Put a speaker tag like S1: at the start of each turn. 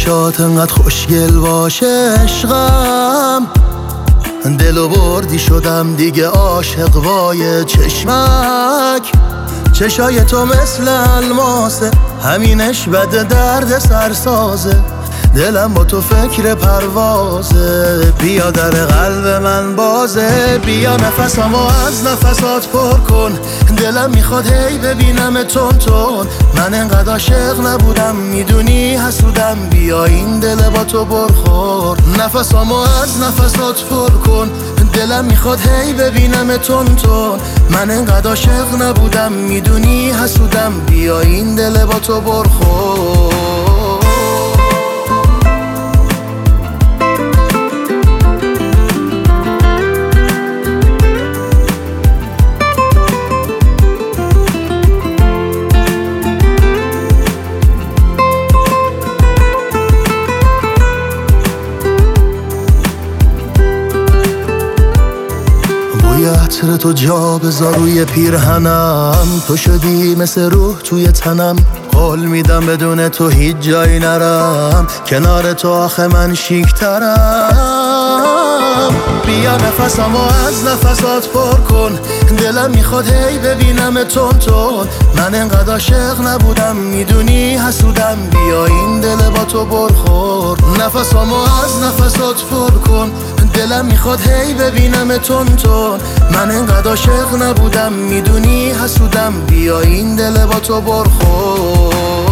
S1: چشات انقدر خوشگل باشه عشقم، دلو بردی شدم دیگه عاشق وای چشمک. چشای تو مثل الماسه، همینش بده درد سرسازه، دلم با تو فکر پروازه. بیا در قلب من بازه، بیا نفسمو از نفسات پر کن، دلم میخواد هی ببینم تون تون. من انقدر عاشق نبودم میدونی حسودم، بیا این دل با تو برخور. نفسمو از نفسات پر کن، دلم میخواد هی ببینم تون تون. من انقدر عاشق نبودم میدونی حسودم، بیا این دل با تو برخور. عطر تو جا بذار روی پیرهنم، تو شدی مثل روح توی تنم. قول میدم بدون تو هیچ جایی نرم، کنار تو آخه من شیکترم. بیا نفسمو از نفسات پر کن، دلم میخواد هی ببینم تون تون. من انقدر عاشق نبودم میدونی حسودم، بیا این دل با تو برخور. نفسمو از نفسات پر کن، دلم میخواد هی ببینم تون تون. من انقدر عاشق نبودم میدونی حسودم، بیا این دل با تو برخور.